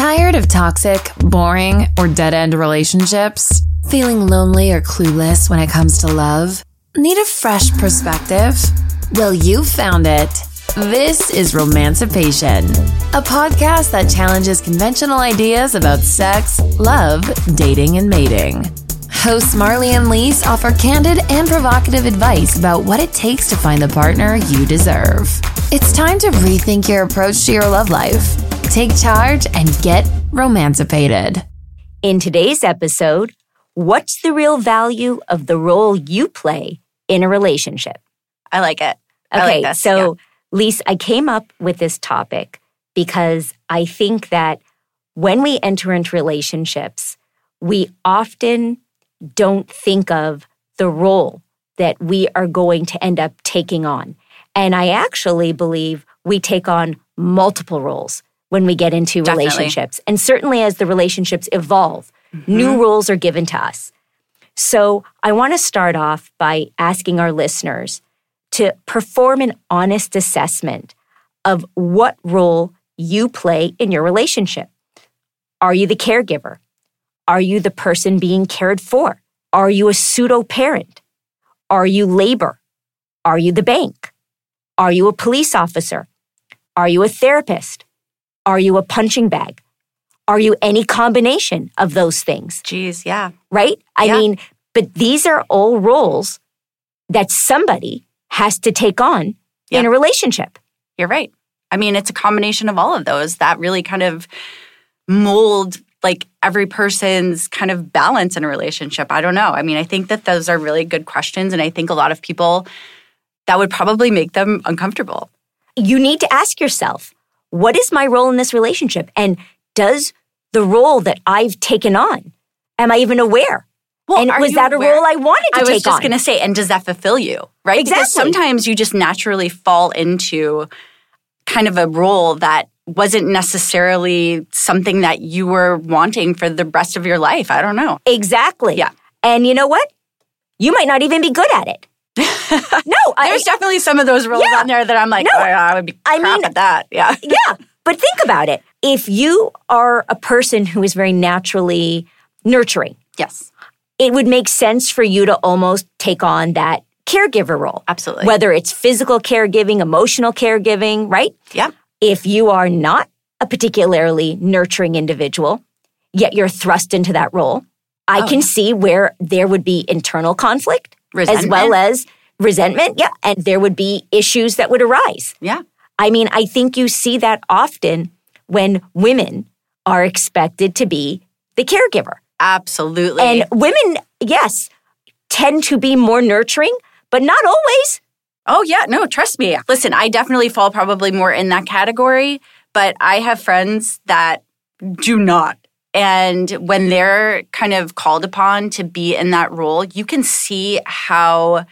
Tired of toxic, boring, or dead-end relationships? Feeling lonely or clueless when it comes to love? Need a fresh perspective? Well, you found it. This is Romancipation, a podcast that challenges conventional ideas about sex, love, dating, and mating. Hosts Marley and Lise offer candid and provocative advice about what it takes to find the partner you deserve. It's time to rethink your approach to your love life. Take charge and get romancipated. In today's episode, what's the real value of the role you play in a relationship? I like it. Okay, like this. So Lise, I came up with this topic because I think that when we enter into relationships, we often don't think of the role that we are going to end up taking on. And I actually believe we take on multiple roles when we get into relationships. And certainly as the relationships evolve, new roles are given to us. So I want to start off by asking our listeners to perform an honest assessment of what role you play in your relationship. Are you the caregiver? Are you the person being cared for? Are you a pseudo-parent? Are you labor? Are you the bank? Are you a police officer? Are you a therapist? Are you a punching bag? Are you any combination of those things? Geez, yeah. Right? I mean, but these are all roles that somebody has to take on in a relationship. You're right. I mean, it's a combination of all of those that really kind of mold like every person's kind of balance in a relationship. I don't know. I mean, I think that those are really good questions. And I think a lot of people, that would probably make them uncomfortable. You need to ask yourself, what is my role in this relationship? And does the role that I've taken on, am I even aware? Well, and was that aware? A role I wanted to take on? I was just going to say, and does that fulfill you? Right? Exactly. Because sometimes you just naturally fall into kind of a role that wasn't necessarily something that you were wanting for the rest of your life. I don't know. Exactly. Yeah. And you know what? You might not even be good at it. There's definitely some of those roles on there that I'm like, I would be crap at that. Yeah. Yeah. But think about it. If you are a person who is very naturally nurturing, yes, it would make sense for you to almost take on that caregiver role. Absolutely. Whether it's physical caregiving, emotional caregiving, right? Yeah. If you are not a particularly nurturing individual, yet you're thrust into that role, I can see where there would be internal conflict as well as resentment. Yeah. And there would be issues that would arise. Yeah. I mean, I think you see that often when women are expected to be the caregiver. Absolutely. And women, yes, tend to be more nurturing, but not always. Oh, yeah. No, trust me. Listen, I definitely fall probably more in that category, but I have friends that do not. And when they're kind of called upon to be in that role, you can see how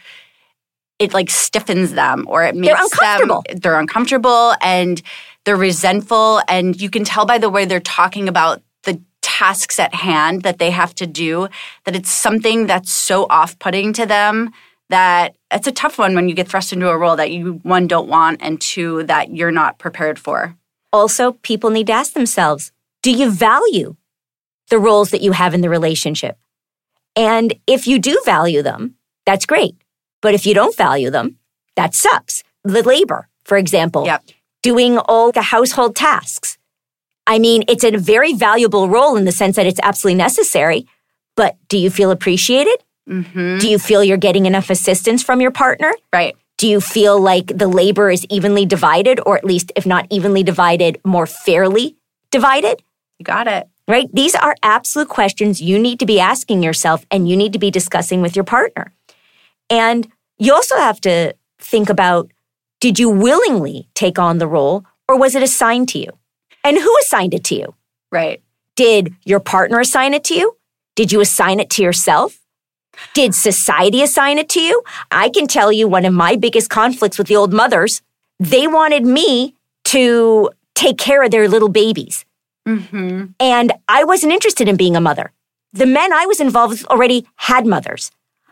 it like stiffens them or it makes they're uncomfortable and they're resentful. And you can tell by the way they're talking about the tasks at hand that they have to do, that it's something that's so off-putting to them that it's a tough one when you get thrust into a role that you, one, don't want, and two, that you're not prepared for. Also, people need to ask themselves, do you value the roles that you have in the relationship? And if you do value them, that's great. But if you don't value them, that sucks. The labor, for example, doing all the household tasks. I mean, it's a very valuable role in the sense that it's absolutely necessary, but do you feel appreciated? Mm-hmm. Do you feel you're getting enough assistance from your partner? Right. Do you feel like the labor is evenly divided, or at least, if not evenly divided, more fairly divided? You got it. Right? These are absolute questions you need to be asking yourself and you need to be discussing with your partner. And you also have to think about, did you willingly take on the role or was it assigned to you? And who assigned it to you? Right. Did your partner assign it to you? Did you assign it to yourself? Did society assign it to you? I can tell you one of my biggest conflicts with the old mothers, they wanted me to take care of their little babies. Mm-hmm. And I wasn't interested in being a mother. The men I was involved with already had mothers.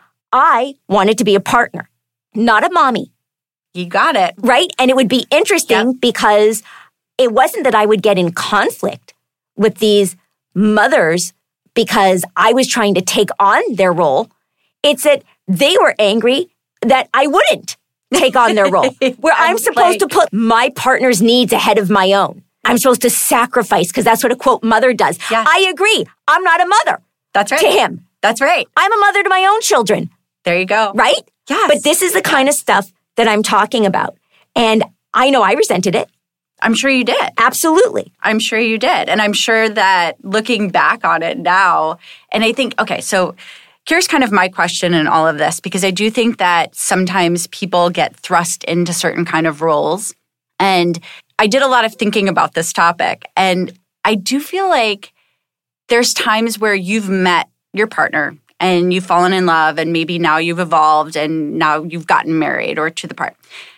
I wanted to be a partner, not a mommy. You got it. Right? And it would be interesting because it wasn't that I would get in conflict with these mothers because I was trying to take on their role. It's that they were angry that I wouldn't take on their role, where I'm supposed to put my partner's needs ahead of my own. I'm supposed to sacrifice because that's what a quote mother does. Yeah. I agree. I'm not a mother. That's right. To him. That's right. I'm a mother to my own children. There you go. Right? Yes. But this is the kind of stuff that I'm talking about. And I know I resented it. I'm sure you did. Absolutely. I'm sure you did. And I'm sure that looking back on it now, and I think, okay, so here's kind of my question in all of this, because I do think that sometimes people get thrust into certain kind of roles. And I did a lot of thinking about this topic. And I do feel like there's times where you've met your partner and you've fallen in love and maybe now you've evolved and now you've gotten married or to the part.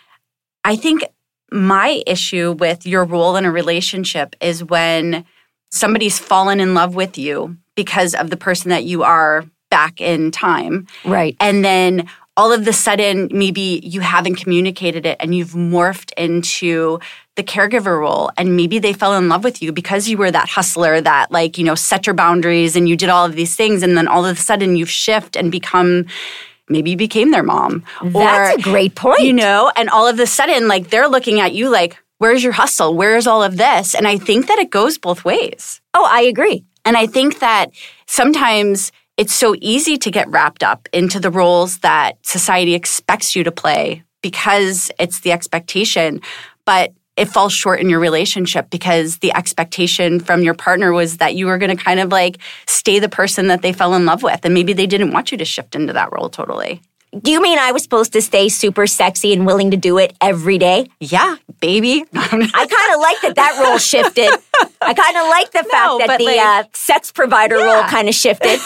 I think my issue with your role in a relationship is when somebody's fallen in love with you because of the person that you are back in time. Right. And then all of a sudden, maybe you haven't communicated it and you've morphed into the caregiver role. And maybe they fell in love with you because you were that hustler that set your boundaries and you did all of these things. And then all of a sudden you've shifted and maybe you became their mom. That's a great point. And all of a sudden, they're looking at you like, where's your hustle? Where's all of this? And I think that it goes both ways. Oh, I agree. And I think that sometimes it's so easy to get wrapped up into the roles that society expects you to play because it's the expectation, but it falls short in your relationship because the expectation from your partner was that you were going to kind of stay the person that they fell in love with. And maybe they didn't want you to shift into that role totally. Do you mean I was supposed to stay super sexy and willing to do it every day? Yeah, baby. I kind of like that role shifted. I kind of like the fact that the sex provider role kind of shifted.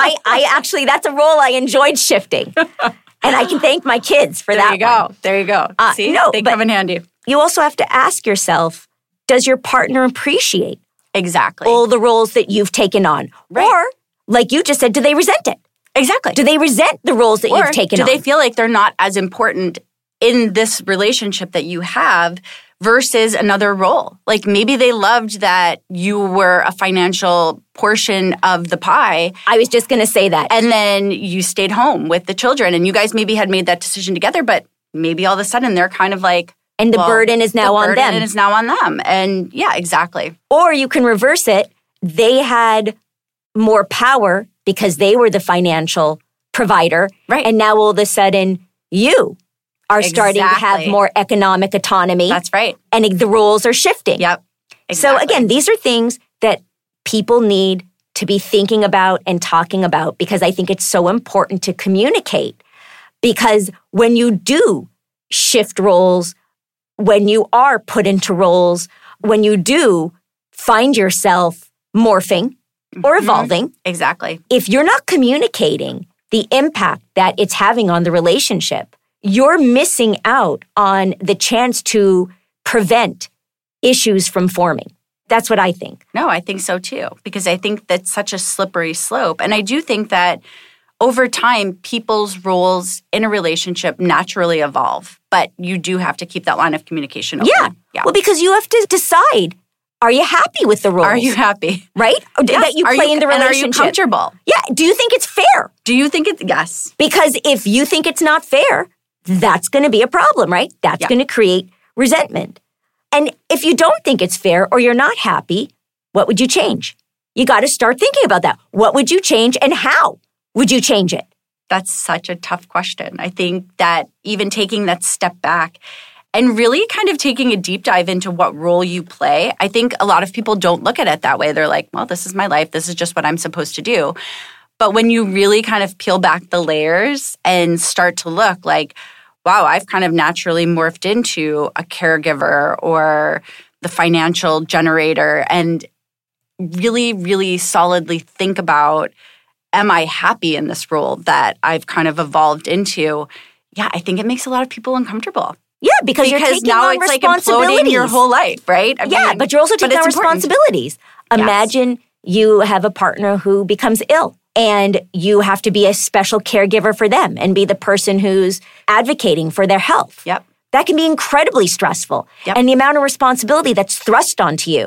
I actually, that's a role I enjoyed shifting. And I can thank my kids for that one. There you go. See, they come in handy. You also have to ask yourself, does your partner appreciate exactly all the roles that you've taken on? Right. Or, like you just said, do they resent it? Exactly. Do they resent the roles that you've taken on? Do they feel like they're not as important in this relationship that you have versus another role? Maybe they loved that you were a financial portion of the pie. I was just going to say that. And then you stayed home with the children and you guys maybe had made that decision together, but maybe all of a sudden they're kind of and the burden is now on them. The burden is now on them. And yeah, exactly. Or you can reverse it. They had more power because they were the financial provider. Right. And now all of a sudden, you are starting to have more economic autonomy. That's right. And the roles are shifting. Yep. Exactly. So again, these are things that people need to be thinking about and talking about because I think it's so important to communicate. Because when you do shift roles, when you are put into roles, when you do find yourself morphing or evolving. Exactly. If you're not communicating the impact that it's having on the relationship, you're missing out on the chance to prevent issues from forming. That's what I think. No, I think so too, because I think that's such a slippery slope. And I do think that over time, people's roles in a relationship naturally evolve, but you do have to keep that line of communication open. Yeah. Well, because you have to decide, are you happy with the roles? Are you happy? Right? Yeah. That you play in the relationship. And are you comfortable? Yeah. Do you think it's fair? Do you think it's, yes. Because if you think it's not fair, that's going to be a problem, right? That's going to create resentment. And if you don't think it's fair or you're not happy, what would you change? You got to start thinking about that. What would you change and how would you change it? That's such a tough question. I think that even taking that step back and really kind of taking a deep dive into what role you play, I think a lot of people don't look at it that way. They're like, well, this is my life. This is just what I'm supposed to do. But when you really kind of peel back the layers and start to look like, wow, I've kind of naturally morphed into a caregiver or the financial generator and really, really solidly think about, am I happy in this role that I've kind of evolved into? Yeah, I think it makes a lot of people uncomfortable. Yeah, because you're taking now on it's responsibilities. Like imploding your whole life, right? But you're also taking on responsibilities. Imagine you have a partner who becomes ill and you have to be a special caregiver for them and be the person who's advocating for their health. Yep. That can be incredibly stressful. Yep. And the amount of responsibility that's thrust onto you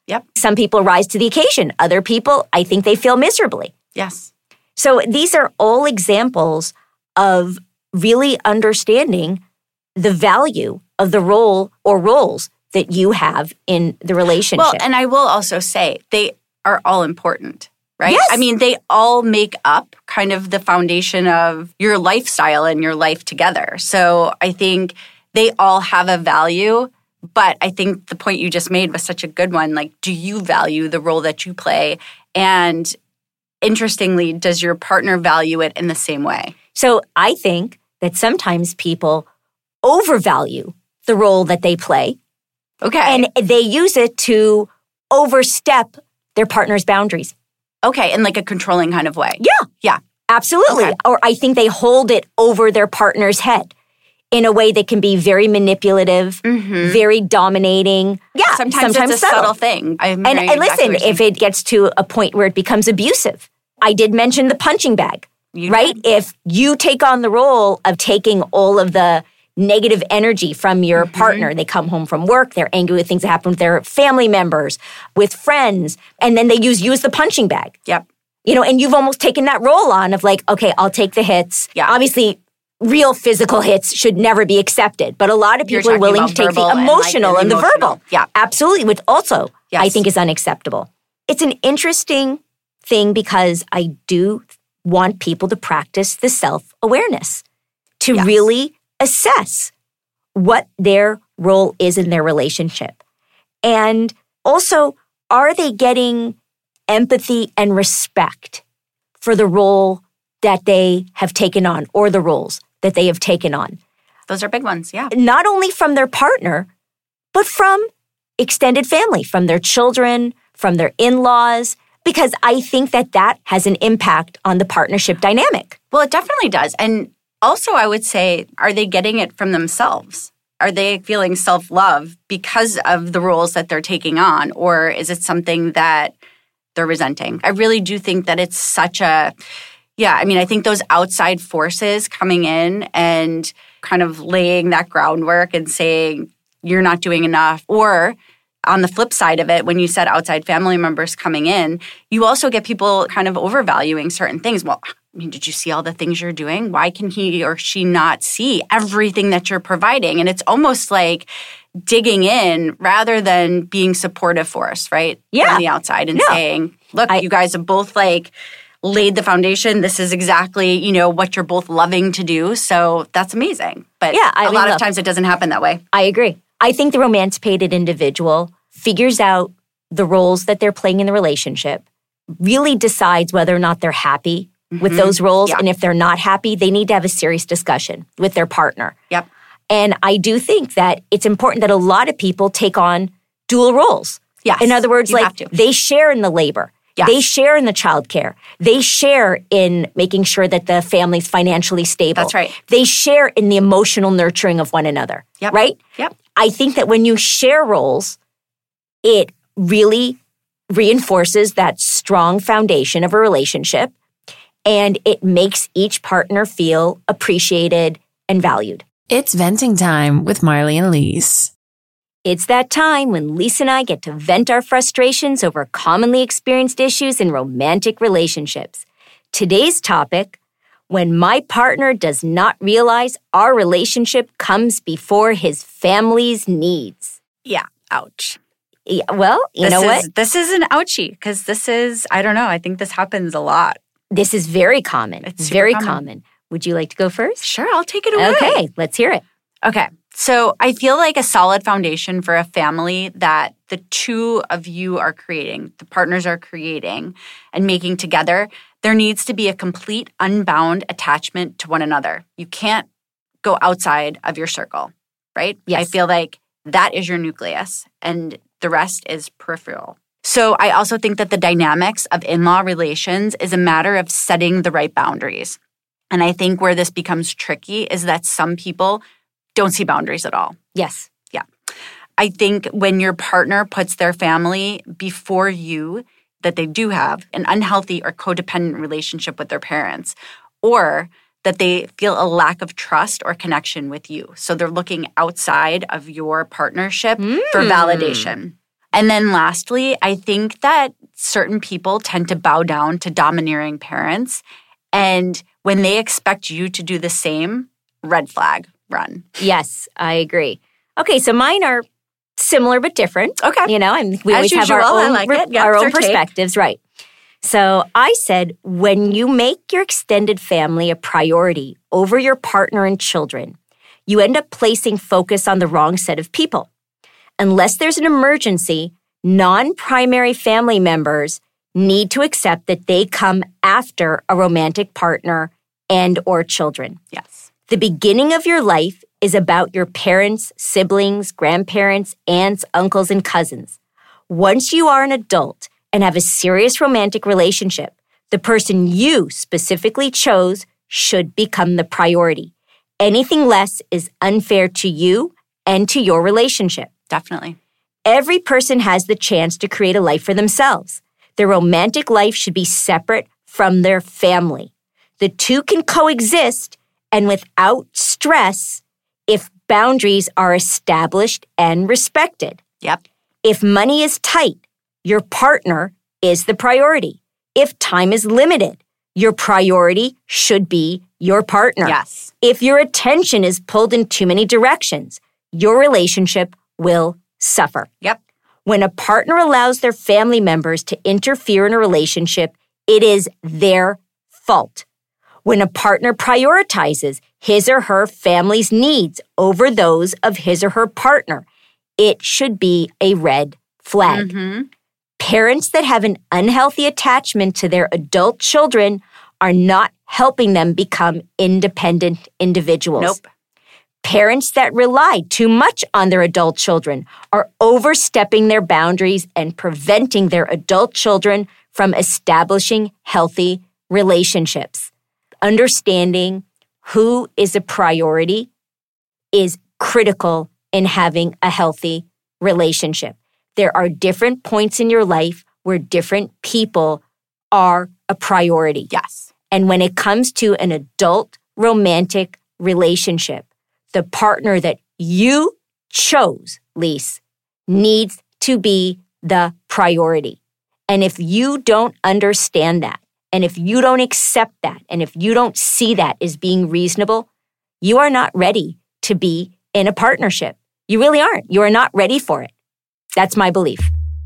Yep. Some people rise to the occasion. Other people, I think they fail miserably. Yes. So these are all examples of really understanding the value of the role or roles that you have in the relationship. Well, and I will also say they are all important, right? Yes. I mean, they all make up kind of the foundation of your lifestyle and your life together. So I think they all have a value, but I think the point you just made was such a good one. Like, do you value the role that you play? And interestingly, does your partner value it in the same way? So I think that sometimes people overvalue the role that they play. Okay. And they use it to overstep their partner's boundaries. Okay, in like a controlling kind of way. Yeah. Yeah. Absolutely. Okay. Or I think they hold it over their partner's head in a way that can be very manipulative, very dominating. Yeah. Sometimes it's a subtle thing. And listen, if it gets to a point where it becomes abusive, I did mention the punching bag, right? If you take on the role of taking all of the negative energy from your partner. They come home from work, they're angry with things that happen with their family members, with friends, and then they use you as the punching bag. Yep. You know, and you've almost taken that role on of like, okay, I'll take the hits. Yeah. Obviously, real physical hits should never be accepted, but a lot of people are willing to take the emotional and the verbal. Yeah. Absolutely, which also Yes. I think is unacceptable. It's an interesting thing because I do want people to practice the self-awareness to really assess what their role is in their relationship. And also, are they getting empathy and respect for the role that they have taken on or the roles that they have taken on? Those are big ones, yeah. Not only from their partner, but from extended family, from their children, from their in-laws, because I think that that has an impact on the partnership dynamic. Well, it definitely does. And also, I would say, are they getting it from themselves? Are they feeling self-love because of the roles that they're taking on? Or is it something that they're resenting? I really do think that it's such a, I think those outside forces coming in and kind of laying that groundwork and saying, you're not doing enough. Or on the flip side of it, when you said outside family members coming in, you also get people kind of overvaluing certain things. Well, I mean, did you see all the things you're doing? Why can he or she not see everything that you're providing? And it's almost like digging in rather than being supportive for us, right? Yeah. On the outside and saying, look, you guys have both like laid the foundation. This is exactly, what you're both loving to do. So that's amazing. But a lot of times it doesn't happen that way. I agree. I think the emancipated individual figures out the roles that they're playing in the relationship, really decides whether or not they're happy with those roles. And if they're not happy, they need to have a serious discussion with their partner. Yep. And I do think that it's important that a lot of people take on dual roles. Yes. In other words, they share in the labor. Yes. They share in the childcare. They share in making sure that the family's financially stable. That's right. They share in the emotional nurturing of one another. Yep. Right? Yep. I think that when you share roles, it really reinforces that strong foundation of a relationship, and it makes each partner feel appreciated and valued. It's venting time with Marley and Lise. It's that time when Lisa and I get to vent our frustrations over commonly experienced issues in romantic relationships. Today's topic, when my partner does not realize our relationship comes before his family's needs. Yeah. Ouch. Yeah, well, you know what? This is an ouchie because I don't know, I think this happens a lot. This is very common. It's very common. common. Would you like to go first? Sure, I'll take it away. Okay, let's hear it. Okay. So I feel like a solid foundation for a family that the two of you are creating, the partners are creating and making together, there needs to be a complete unbound attachment to one another. You can't go outside of your circle, right? Yes. I feel like that is your nucleus and the rest is peripheral. So I also think that the dynamics of in-law relations is a matter of setting the right boundaries. And I think where this becomes tricky is that some people don't see boundaries at all. Yes. Yeah. I think when your partner puts their family before you, that they do have an unhealthy or codependent relationship with their parents, or that they feel a lack of trust or connection with you. So they're looking outside of your partnership for validation. And then lastly, I think that certain people tend to bow down to domineering parents. And when they expect you to do the same, red flag, run. Yes, I agree. Okay, so mine are similar but different. Okay. You know, we always have our own, our own perspectives, right? So I said, when you make your extended family a priority over your partner and children, you end up placing focus on the wrong set of people. Unless there's an emergency, non-primary family members need to accept that they come after a romantic partner and or children. Yes. The beginning of your life is about your parents, siblings, grandparents, aunts, uncles, and cousins. Once you are an adult and have a serious romantic relationship, the person you specifically chose should become the priority. Anything less is unfair to you and to your relationship. Definitely. Every person has the chance to create a life for themselves. Their romantic life should be separate from their family. The two can coexist and without stress if boundaries are established and respected. Yep. If money is tight, your partner is the priority. If time is limited, your priority should be your partner. Yes. If your attention is pulled in too many directions, your relationship will suffer. Yep. When a partner allows their family members to interfere in a relationship, it is their fault. When a partner prioritizes his or her family's needs over those of his or her partner, it should be a red flag. Mm-hmm. Parents that have an unhealthy attachment to their adult children are not helping them become independent individuals. Nope. Parents that rely too much on their adult children are overstepping their boundaries and preventing their adult children from establishing healthy relationships. Understanding who is a priority is critical in having a healthy relationship. There are different points in your life where different people are a priority. Yes. And when it comes to an adult romantic relationship, the partner that you chose, Lise, needs to be the priority. And if you don't understand that, and if you don't accept that, and if you don't see that as being reasonable, you are not ready to be in a partnership. You really aren't. You are not ready for it. That's my belief.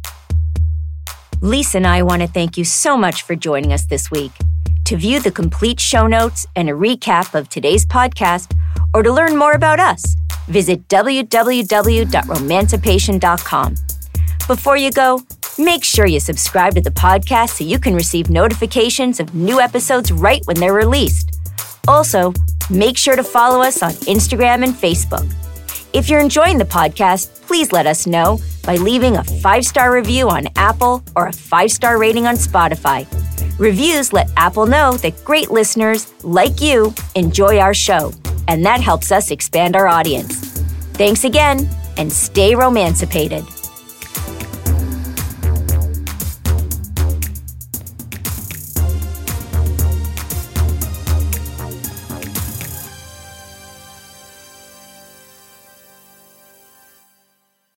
Lisa and I want to thank you so much for joining us this week. To view the complete show notes and a recap of today's podcast, or to learn more about us, visit www.romancipation.com. Before you go, make sure you subscribe to the podcast so you can receive notifications of new episodes right when they're released. Also, make sure to follow us on Instagram and Facebook. If you're enjoying the podcast, please let us know by leaving a 5-star review on Apple or a 5-star rating on Spotify. Reviews let Apple know that great listeners like you enjoy our show, and that helps us expand our audience. Thanks again, and stay romancipated.